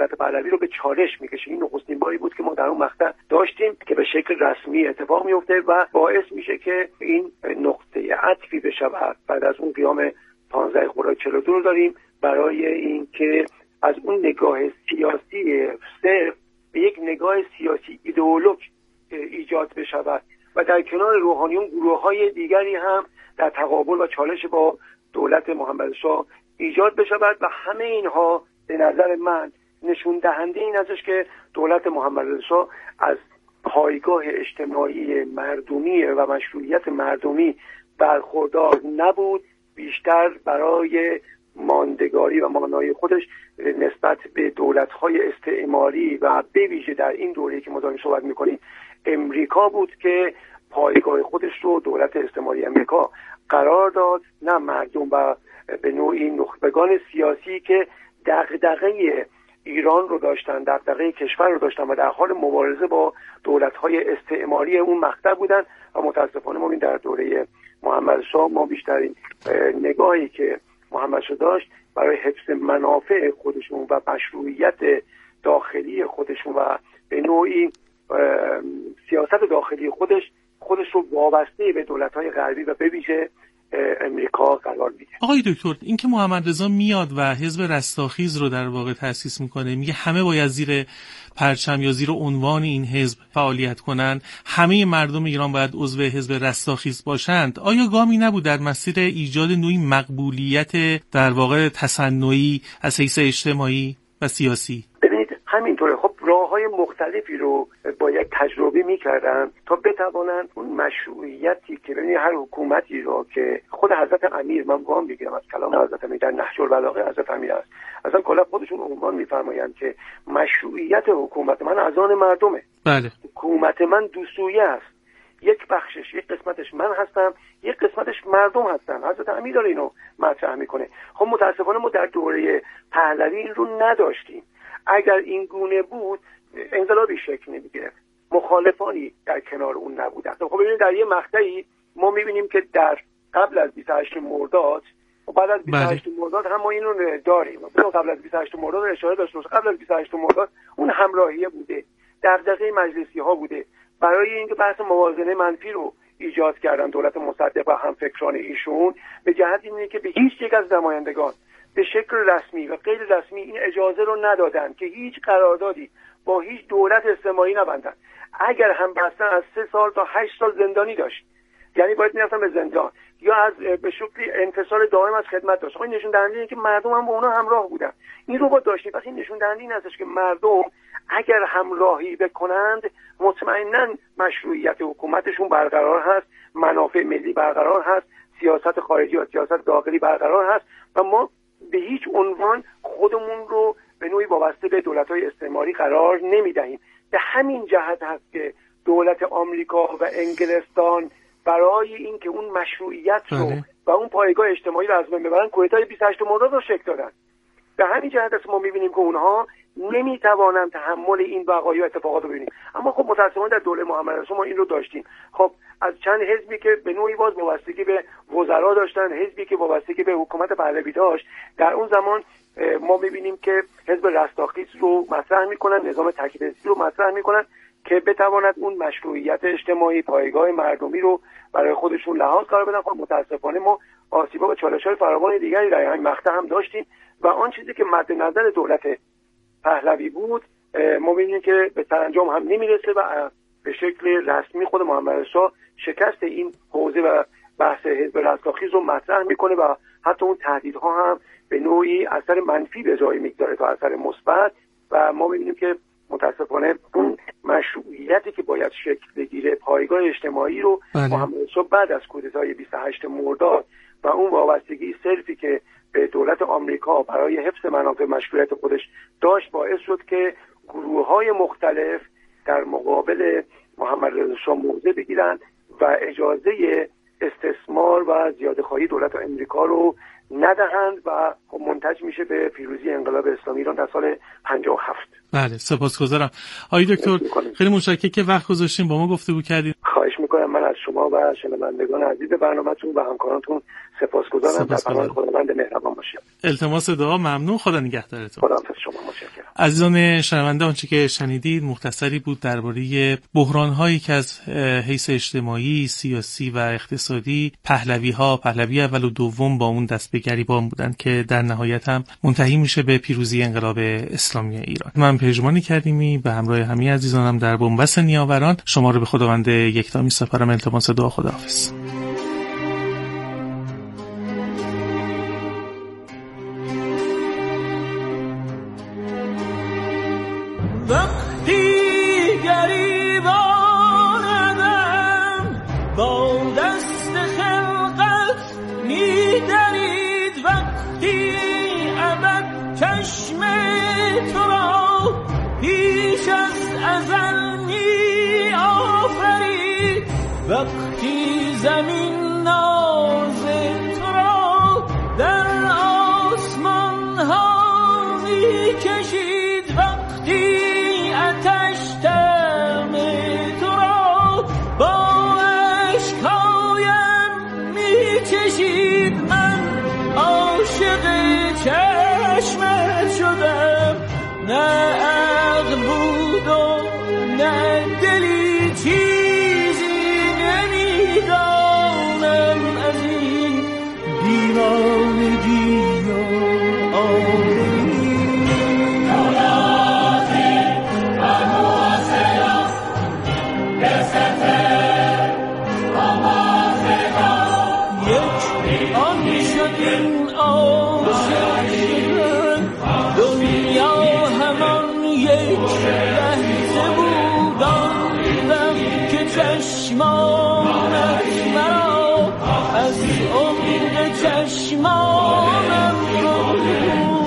دولت پهلوی رو به چالش میکشه. این نخستین باری بود که ما در اون مقطع داشتیم که به شکل رسمی اتفاق میفته و باعث میشه که این نقطه عطفی بشه. بعد از اون قیام 15 خرداد 42 رو داریم برای اینکه از اون نگاه سیاسی صرف به یک نگاه سیاسی ایدئولوژ ایجاد بشود و در کنار روحانیون گروه‌های دیگری هم در تقابل و چالش با دولت محمدرضا ایجاد بشود و همه اینها به نظر من نشون دهنده این هستش که دولت محمدرضا از پایگاه اجتماعی مردمی و مشروعیت مردمی برخوردار نبود، بیشتر برای ماندگاری و مانایی خودش نسبت به دولت‌های استعماری و به ویژه در این دوره‌ای که ما داریم صحبت می‌کنیم امریکا بود که پایگاه خودش رو دولت استعماری امریکا قرار داد، نه مردم و به نوعی نخبگان سیاسی که دغدغه ایران رو داشتن، دغدغه کشور رو داشتن و در حال مبارزه با دولت‌های استعماری اون مقطع بودن. و متاسفانه ما این در دوره محمدرضا ما بیشترین نگاهی که محمدرضا داشت برای حفظ منافع خودشون و مشروعیت داخلی خودشون و به نوعی سیاست داخلی خودش رو وابسته به دولت‌های غربی و به ویژه امریکا قرار میده. آقای دکتر، این که محمدرضا میاد و حزب رستاخیز رو در واقع تأسیس میکنه، میگه همه باید زیر پرچم یا زیر عنوان این حزب فعالیت کنن، همه مردم ایران باید عضو حزب رستاخیز باشند، آیا گامی نبود در مسیر ایجاد نوعی مقبولیت در واقع تصنعی از حیث اجتماعی و سیاسی؟ ببینید همینطوره. خب راه‌های مختلفی رو باید تجربه می‌کردن تا بتوانند اون مشروعیتی که ببینید هر حکومتی رو که خود حضرت امیر، من وام بگیرم از کلام حضرت امیر در نهج البلاغه حضرت امیر است، اصلا کلا خودشون عنوان می‌فرمایند که مشروعیت حکومت من از آن مردمه. بله. حکومت من دو سویه است، یک بخشش، یک قسمتش من هستم، یک قسمتش مردم هستن. حضرت امیر داره اینو مطرح میکنه. خب متاسفانه ما در دوره پهلوی این رو نداشتیم. اگر این گونه بود انقلابی شکل نمیگرفت، مخالفانی در کنار اون نبودن. خب ببینید در یه مقطعی ما میبینیم که در قبل از 28 مرداد و بعد از 28 مرداد هم ما این رو داریم. قبل از 28 مرداد اشاره داشته باشه، قبل از 28 مرداد اون همراهیه بوده، دغدغه مجلسی ها بوده برای اینکه بحث موازنه منفی رو ایجاد کردن دولت مصدق و همفکران ایشون، به جهت اینه که به هیچ یک از نمایندگان به شکل رسمی و غیر رسمی این اجازه رو ندادن که هیچ قراردادی با هیچ دولت استعماری نبندن. اگر هم بستن از 3 سال تا 8 سال زندانی داشت، یعنی باید میرفتن به زندان یا از به شکلی انفصال دائم از خدمت داشت. این نشون دهنده اینه که مردم هم با اونا همراه بودن. این رو با داشتیم. پس این نشون دهنده این هستش که مردم اگر همراهی بکنند مطمئنا مشروعیت حکومتشون برقرار هست، منافع ملی برقرار هست، سیاست خارجی و سیاست داخلی برقرار هست و ما به هیچ عنوان خودمون رو به نوعی وابسته به دولت‌های استعماری قرار نمی‌دهیم. به همین جهت هست که دولت آمریکا و انگلستان برای اینکه اون مشروعیت رو و اون پایگاه اجتماعی رو از بین ببرن کودتای 28 مرداد رو شکل دادن. به همین جهت است ما می‌بینیم که اونها نمی‌توانند تحمل این وقایع و اتفاقات رو ببینیم. اما خب متأسفانه در دوره محمدرضا ما این رو داشتیم. خب از چند حزبی که به نوعی باز وابستگی به وزرا داشتن، حزبی که وابستگی به حکومت پهلوی داشت، در اون زمان ما می‌بینیم که حزب رستاخیز رو مطرح می‌کنن، نظام تک‌حزبی رو مطرح می‌کنن که بتواند اون مشروعیت اجتماعی پایگاه مردمی رو برای خودشون لحاظ قرار بدن. خب متأسفانه ما آسیب‌ها و چالش‌های فراوان دیگری در همین مقطع هم داشتیم و آن چیزی که مد نظر دولت پهلوی بود ما می‌بینیم که به سرانجام هم نمی‌رسه و به شکل رسمی خود محمدرضا شکست این حوزه و بحث حزب رستاخیز رو مطرح می‌کنه و حتی اون تهدیدها هم به نوعی اثر منفی به جای می‌گذاره تا اثر مثبت و ما می‌بینیم که متاسفانه اون مشروعیتی که باید شکل بگیره پایگاه اجتماعی رو محمدرضا بعد از کودتای 28 مرداد و اون وابستگی صرفی که به دولت آمریکا برای حفظ منافع مشروعیت خودش داشت باعث شد که گروه‌های مختلف در مقابل محمدرضا موضع بگیرند و اجازه استثمار و زیاده‌خواهی دولت آمریکا رو ندهند و منتج میشه به پیروزی انقلاب اسلامی ایران در سال 57. بله سپاسگزارم. آقای دکتر خیلی متشکرم که وقت گذاشتین با ما گفتگو کردید. خواهش میکنم. من از شما و شنوندگان عزیز برنامه‌تون و همکارانتون سپاسگزارم. در پناه خداوند مهربان باشید. التماس دعا. ممنون. خدا نگهدارتون. خداحافظ. شما متشکرم. عزیزان شنونده، آنچه که شنیدید مختصری بود درباره بحران‌هایی که از حیث اجتماعی، سیاسی و اقتصادی پهلوی اول و دوم با اون دست به گریبان بودند که در نهایت هم منتهی میشه به پیروزی انقلاب اسلامی ایران. من پژمانی کریمی به همراه همه عزیزانم در بنبست نیاوران شما رو به خداوند یکتا می‌سپارم. التماس دعا. خداحافظ. وقتی زمین ناز تو را در آسمان ها می کشید، وقتی آتش دم تو را با اشکایم می کشید، من عاشق چشمت شدم. نه عقل بود و نه دلی چیزی نمیدانم از این دیوانگی و آبی. دولتی و مواسلا به سفر و مافقا یک آن شد این عاشق شدن. دنیا همان یک لحظه بود، آن که چشمانت مرا از عمق چشمانم بود.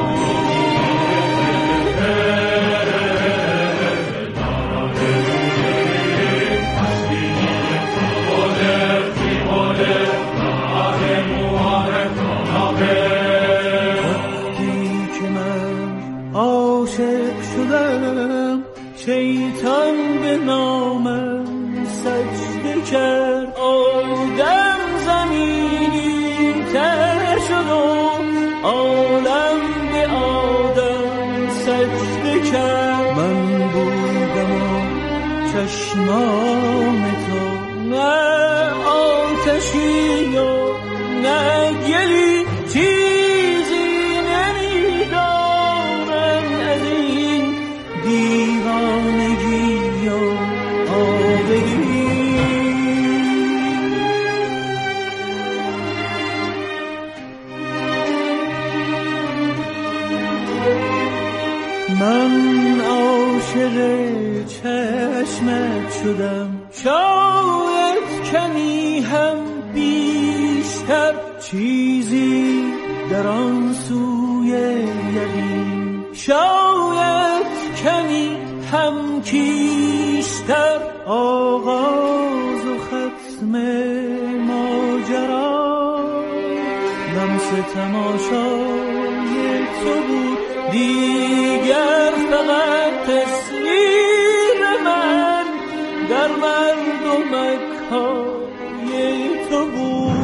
وقتی که من عاشق شدم، شیطان به نامم سجده کرد. آدم زمینی تر شد و عالم به آدم سجده کرد. من بودم و چشمان تو، نه آتشی و نه گلی، چیزی نمیدانم از این دیوانگی و آبگی. من عاشق چشمت شدم، شاید کمی هم بیشتر، چیزی در آن سوی یقین، شاید کمی هم کیشتر، آغاز و ختم ماجرا، لمس تماشای تو بود، دیگر فقط تصویر من در مردمک‌های تو بود.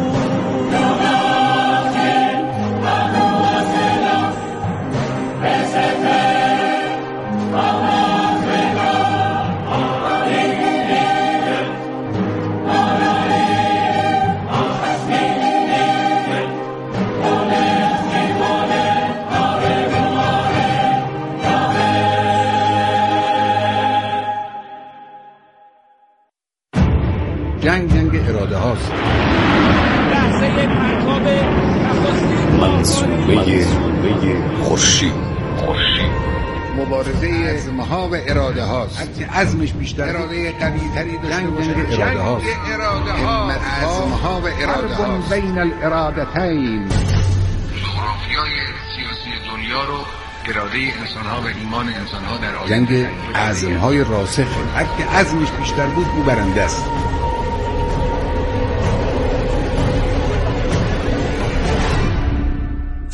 جنگ اراده هاست. منصوبه خورشید. مبارزه عزم‌ها و اراده هاست. هرچی عزمش بیشتر، اراده قوی‌تری داشته باشه. جنگ اراده هاست. عزم‌ها و اراده هاست. بین الارادتین. جغرافیای سیاسی دنیا رو اراده انسان‌ها و ایمان انسان‌ها در آینده. جنگ عزم‌های راسخ. هرچی عزمش بیشتر بود او برنده است.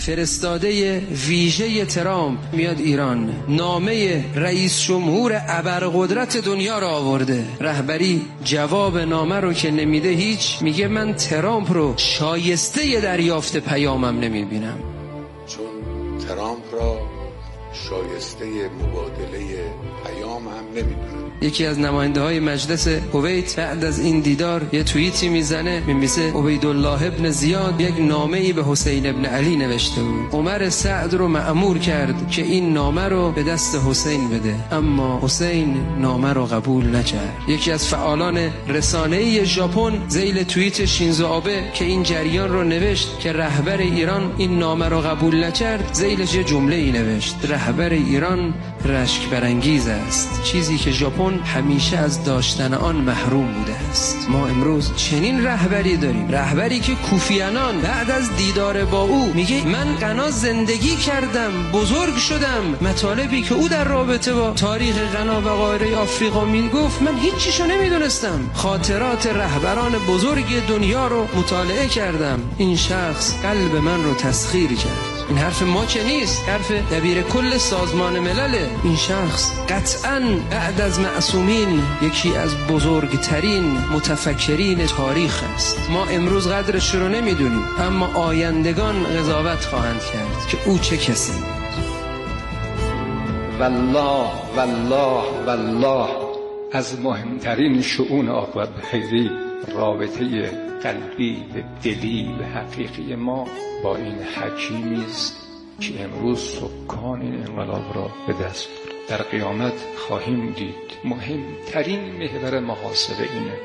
فرستاده ویژه ترامپ میاد ایران، نامه رئیس جمهور ابرقدرت دنیا رو آورده. رهبری جواب نامه رو که نمیده هیچ، میگه من ترامپ رو شایسته دریافت پیامم نمیبینم. چون ترامپ را شایسته مبادله پیام هم نمیدونم. یکی از نماینده‌های مجلس کویت بعد از این دیدار یه توییتی میزنه، می‌نویسه عبیدالله ابن زیاد یک نامه‌ای به حسین ابن علی نوشته بود. عمر سعد رو مأمور کرد که این نامه رو به دست حسین بده، اما حسین نامه رو قبول نکرد. یکی از فعالان رسانه‌ای ژاپن ذیل توییت شینزو آبه که این جریان رو نوشت که رهبر ایران این نامه رو قبول نکرد، ذیلش یه جمله‌ای نوشت: رهبر ایران رشک برانگیز است، چیزی که ژاپن همیشه از داشتن آن محروم بوده است. ما امروز چنین رهبری داریم، رهبری که کوفیانان بعد از دیدار با او میگه من غنا زندگی کردم، بزرگ شدم. مطالبی که او در رابطه با تاریخ غنا و قاره آفریقا میگفت من هیچیشو نمیدونستم. خاطرات رهبران بزرگ دنیا رو مطالعه کردم. این شخص قلب من رو تسخیر کرد. این حرف ما که نیست، حرف دبیر کل سازمان ملله. این شخص قطعاً بعد از معصومین یکی از بزرگترین متفکرین تاریخ است. ما امروز قدرش رو نمیدونیم، اما آیندگان قضاوت خواهند کرد که او چه کسی بود. والله والله والله از مهمترین شؤون عاقبت خیری رابطه قلبی و دلی و حقیقی ما با این حکیمی است که امروز سکان این انقلاب را به دست برد. در قیامت خواهیم دید مهمترین محور محاسبه اینه.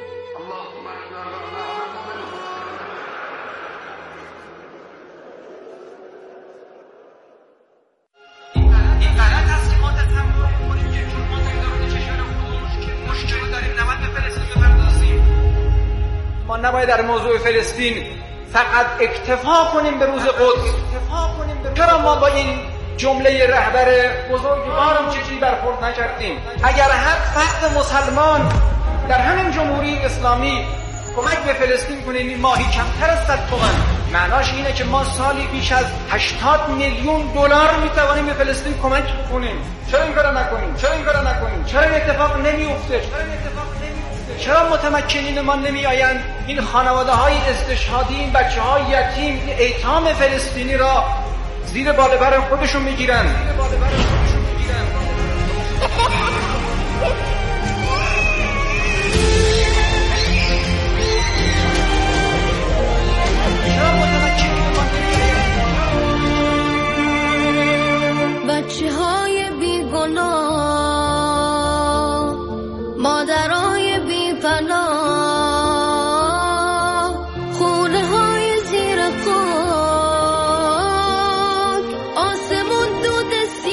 این غلط است که ما تصور کنیم که چون ما تقدارون کشور خودمون که مشکلی داریم نباید به فلسطین بپردازیم. ما نباید در موضوع فلسطین فقط اکتفا کنیم به روز قدس. چرا ما با این جمله رهبر بزرگوارم چیزی برخورد نکردیم؟ اگر هر فرد مسلمان در همین جمهوری اسلامی کمک به فلسطین کنه این ماهی کمتر از 100 تومان، معناش اینه که ما سالی بیش از 80 میلیون دلار میتوانیم به فلسطین کمک کنیم. چرا این کارو نکنیم؟ چرا این اتفاق نمیفته؟ چرا متمکنین ما نمی آیند این خانواده های استشهادی، این بچه های یتیم، این ایتام فلسطینی را زیر بالابر خودشون میگیرن؟ بچه های بیگناه، مادرای بی‌پناه، خونه های زیر خاک، آسمون دود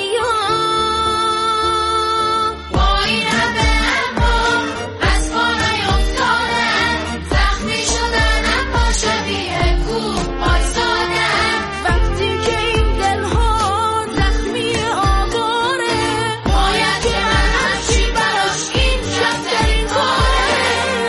سیاه. با این همه انبار از خانه افتادن، زخمی شدن اما شبیه کوه آیسادن. وقتی که این دلها زخمی آواره، باید که من هرچی براش این کمترین کاره.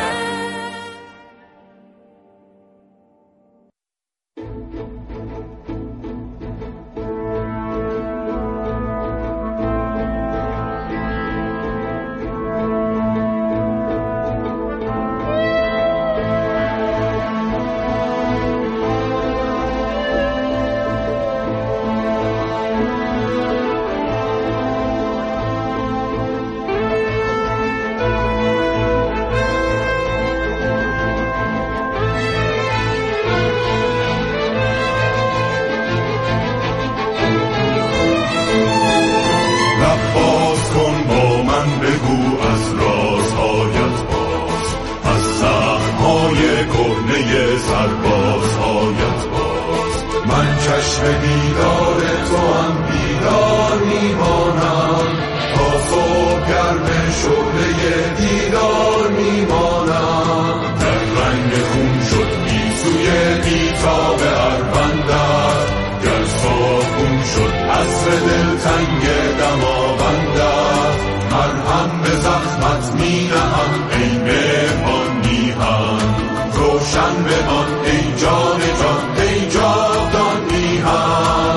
باز کن با من، بگو از رازهایت باز، از زخمهای کهنه سربازهایت باز. من چشم دیدار تو هم بیدار میمانم، تا صبح گرم شعله دیدار میمانم. در رنگ خون شد گیسوی بیتاب اربندت، گر صابون شد عصر دلتنگ دماوندت. مرهم به زخمت می نهم ای مهربان میهن، روشن بمان ای جان جان ای جاودان میهن.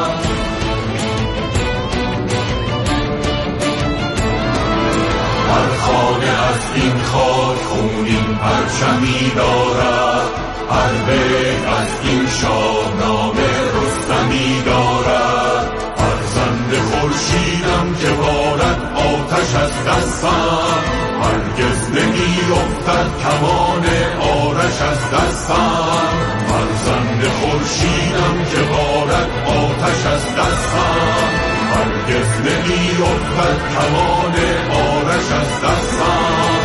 این خاک خونین پرچمی دارد، هر بیت از این شاهنامه رستمی دارد. فرزند خورشیدم که بارد آتش از دستم، هرگز نمی افتد کمان آرش از دستم. فرزند خورشیدم که بارد آتش از دستم، هرگز نمی افتد کمان آرش از دستم.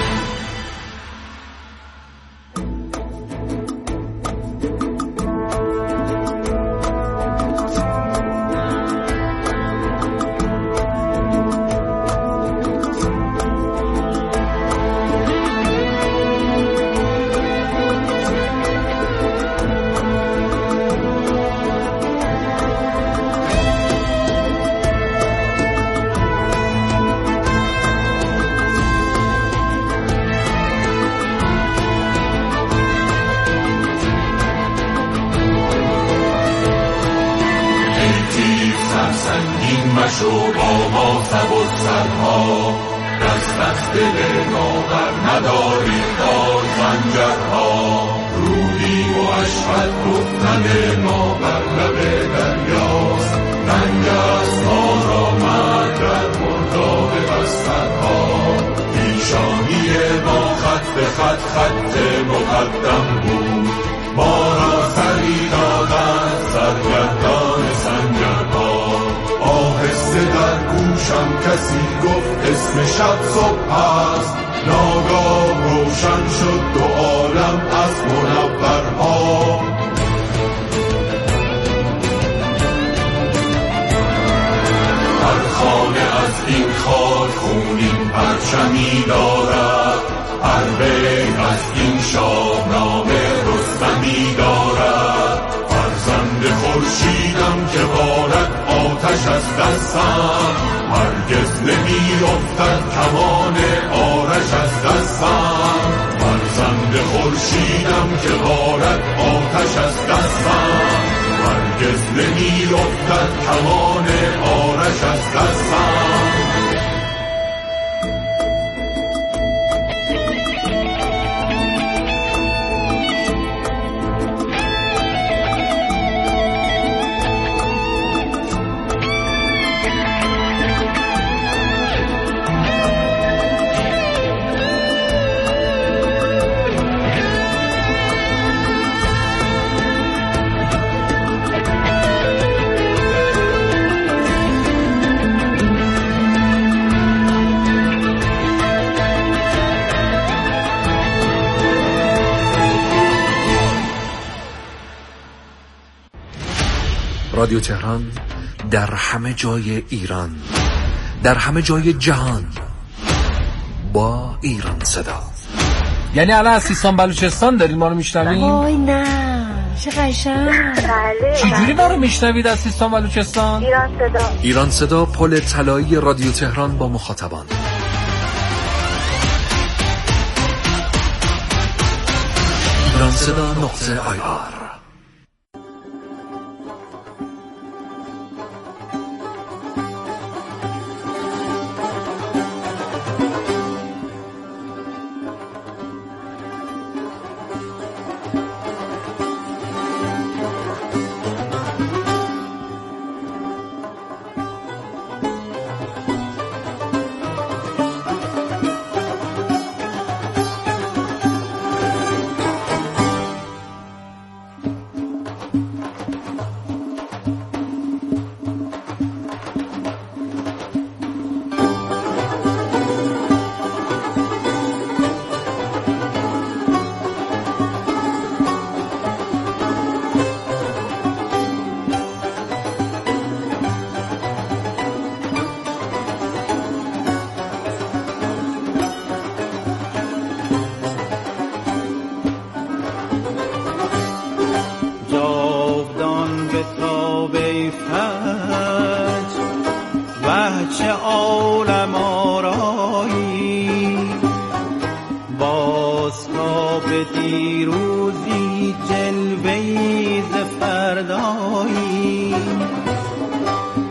مشو با ما سبک سرها، دست از دل ناور نداری کار خنجرها. رودی و اشهد گفتن ما بر لب دریاست، رنگ است ما را مرگ در مرداب بسترها. پیشانی ما خط به خط خط مقدم بود، ما را سری دادن سرگردان سنگرها. آهسته در گوشم کسی گفت اسم شب صبح است، ناگاه روشن شد دو عالم از منورها. هر خانه از این خاک خونین پرچمی دارد، هر بیت از این شاهنامه رستمی دارد. فرزند خورشیدم که بارد آتش از دستم، هرگز نمی افتد کمان آرش از دستم. فرزند خورشیدم که بارد آتش از دستم، هرگز نمی افتد کمان آرش از دستم. رادیو تهران در همه جای ایران، در همه جای جهان، با ایران صدا. یعنی الان از سیستان بلوچستان دارید ما رو میشنوید؟ وای نه چه قشنگ. بله. چجوری ما رو میشنوید از سیستان بلوچستان؟ ایران صدا. ایران صدا، پل طلایی رادیو تهران با مخاطبان. ایرانصدا.ir.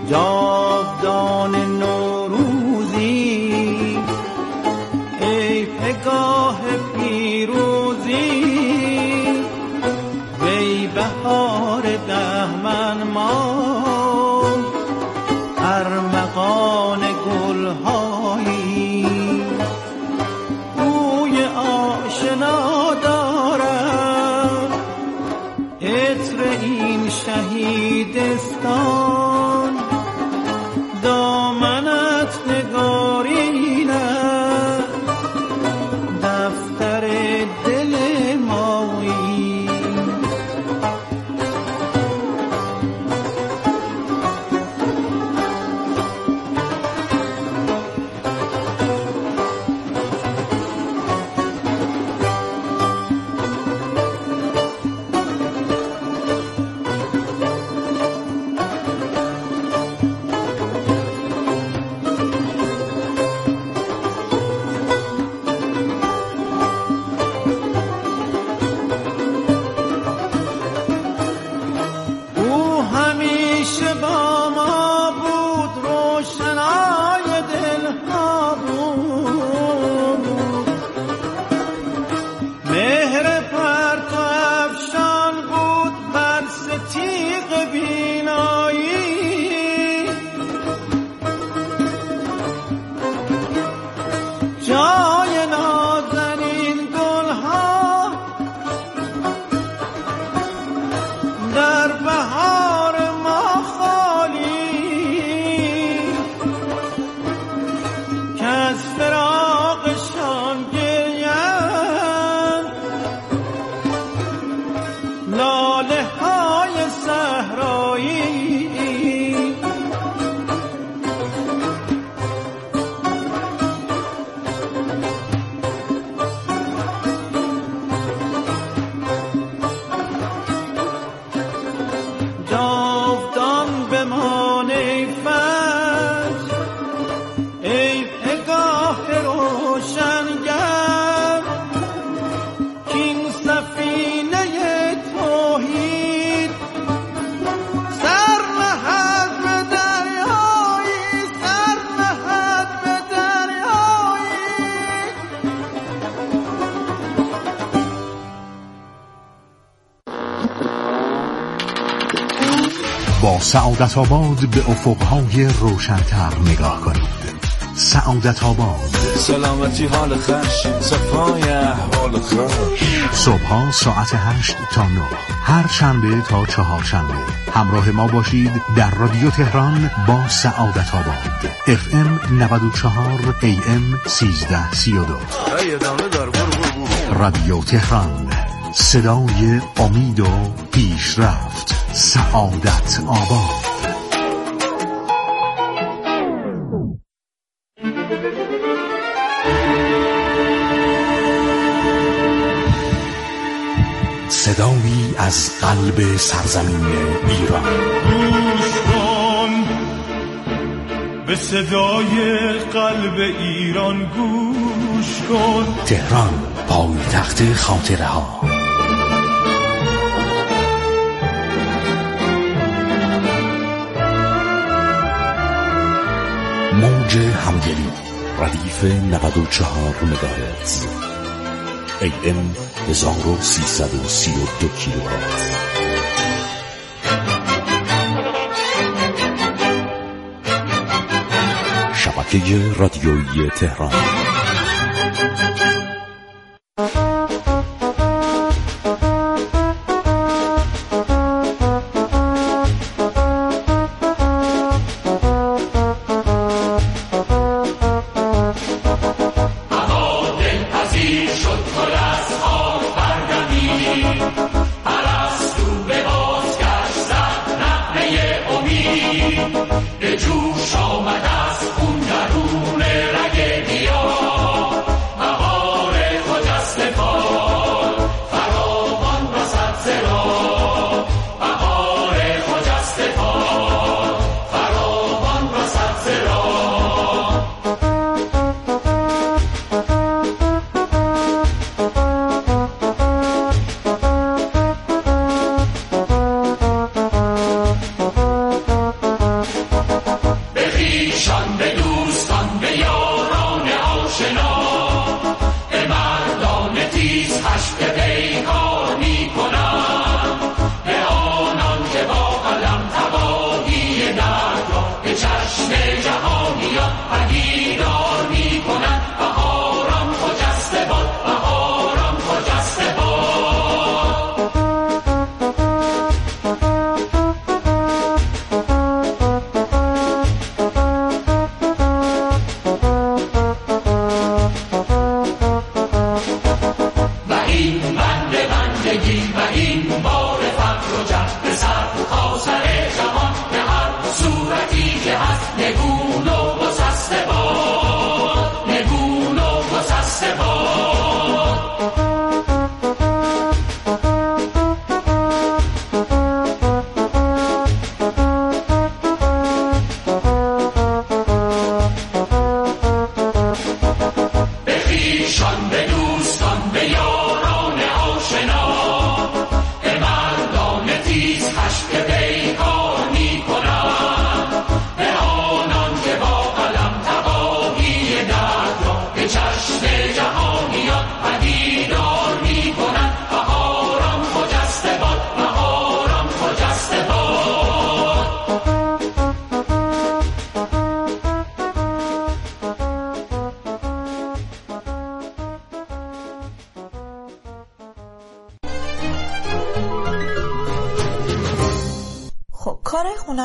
جاودان نوروزی ای گلهایی بوی آشنا دارد عطر این شهیدستان دامنت نگارینه دفتر دل مایی با سعادت آباد به افقهای روشن‌تر نگاه کنید. سعادت آباد، سلامتی حال خوش، صفای احوال خوش. صبح‌ها ساعت 8 تا 9، هر شنبه تا چهارشنبه همراه ما باشید در رادیو تهران با سعادت آباد. FM 94، AM 1332. رادیو تهران، صدای امید و پیشرفت. سعادت آباد. صدایی از قلب سرزمین ایران. گوش کن به صدای قلب ایران، گوش کن. تهران، پایتخت خاطره ها. موج همدلی، ردیف 94 مگاهرتز، AM 1332 کیلوهرتز. شبکه رادیویی تهران. بهار خجسته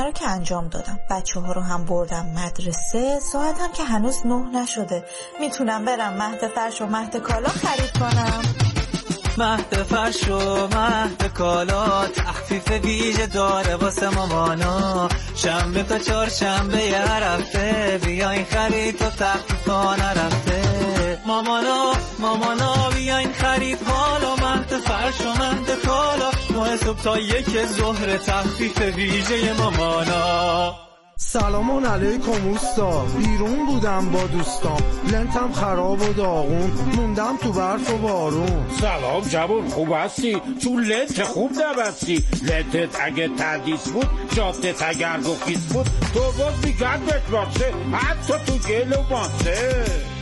رو که انجام دادم. بچه‌ها رو هم بردم مدرسه. ساعتم که هنوز 9 نشده. میتونم برم مهد فرش و مهد کالا خرید کنم. مهد فرش و مهد کالا تخفیف ویژه داره واسه مامانا. شنبه تا چهارشنبه یه هفته بیاین خرید تا تخفیفا نرفته. مامانا بیاین خرید حالا مهد فرش و مهد کالا. 9 صبح تا 1 ظهر تخفیف ویژه مامانا. سلام علیکم اوستا، بیرون بودم با دوستام، لنتم خراب و داغون، موندم تو برف و بارون. سلام جوون، خوب هستی؟ تو لنت خوب نبستی. لنتت اگه تردیس بود، جادت اگر گفیز بود، تو باز میگن بتواسه حتی تو گل و ماسه.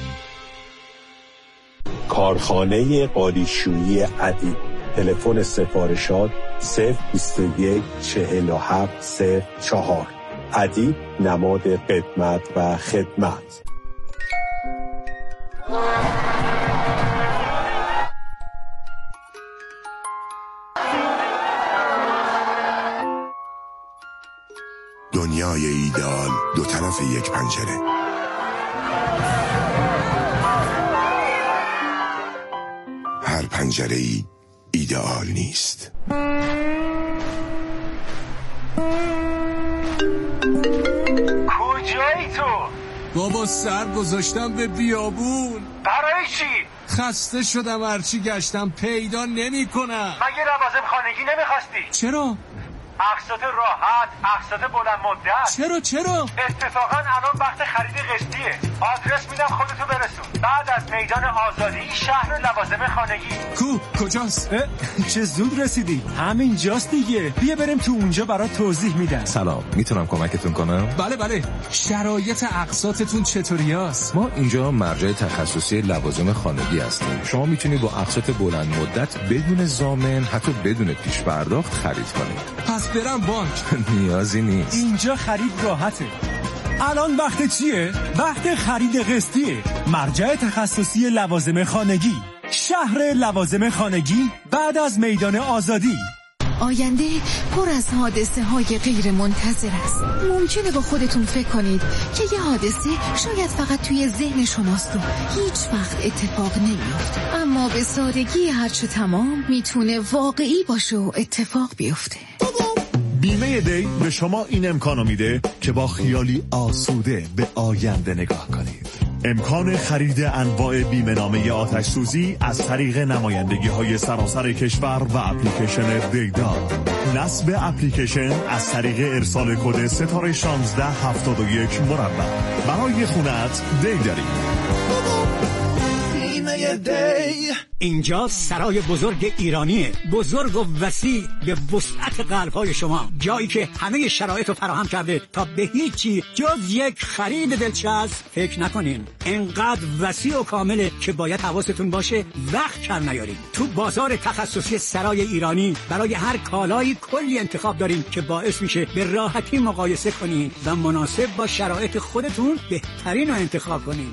کارخانه قالیشویی عدی. تلفن سفارشات 021 47 04. عدی نماد قدمت و خدمت. دنیای ایدئال دو طرف یک پنجره. هر پنجره‌ای ایدئال نیست. کجایی تو؟ بابا سر گذاشتم به بیابون. برای چی؟ خسته شدم، هرچی گشتم پیدا نمی کنم. مگه لوازم خانگی نمیخواستی؟ چرا؟ اقساط راحت، اقساط بلند مدت. چرا؟ اتفاقا الان وقت خرید قسطیه. آدرس میدم خودتو برسون. بعد از میدان آزادی شهر لوازم خانگی. کجاست؟ چه زود رسیدی. همین جاست دیگه. بیا بریم تو اونجا برات توضیح میدم. سلام، میتونم کمکتون کنم؟ بله. شرایط اقساطتون چطوریاست؟ ما اینجا مرجع تخصصی لوازم خانگی هستیم. شما میتونید با اقساط بلند مدت بدون ضامن، حتی بدون پیش پرداخت خرید کنید. پس برم بانک؟ نیازی نیست. اینجا خرید راحته. الان وقت چیه؟ وقت خرید قسطیه. مرجع تخصصی لوازم خانگی، شهر لوازم خانگی بعد از میدان آزادی. آینده پر از حادثه های غیر منتظر است. ممکنه با خودتون فکر کنید که یه حادثه شاید فقط توی ذهن شماست و هیچ وقت اتفاق نمیفته، اما به سادگی هرچه تمام میتونه واقعی باشه و اتفاق بیفته. بیمه دی به شما این امکانو میده که با خیالی آسوده به آینده نگاه کنید. امکان خرید انواع بیمه نامه آتش سوزی از طریق نمایندگی‌های سراسر کشور و اپلیکیشن دیدار. نصب اپلیکیشن از طریق ارسال کد ستاره 1671 مربع. برای خونت دی داریم. دی. اینجا سرای بزرگ ایرانیه، بزرگ و وسیع به وسعت قلب‌های شما، جایی که همه شرایط رو فراهم کرده تا به هیچی جز یک خرید دلچسب فکر نکنین. انقدر وسیع و کامله که باید حواستون باشه وقت کم نیارین. تو بازار تخصصی سرای ایرانی برای هر کالایی کلی انتخاب داریم که باعث میشه به راحتی مقایسه کنین و مناسب با شرایط خودتون بهترین رو انتخاب کنین.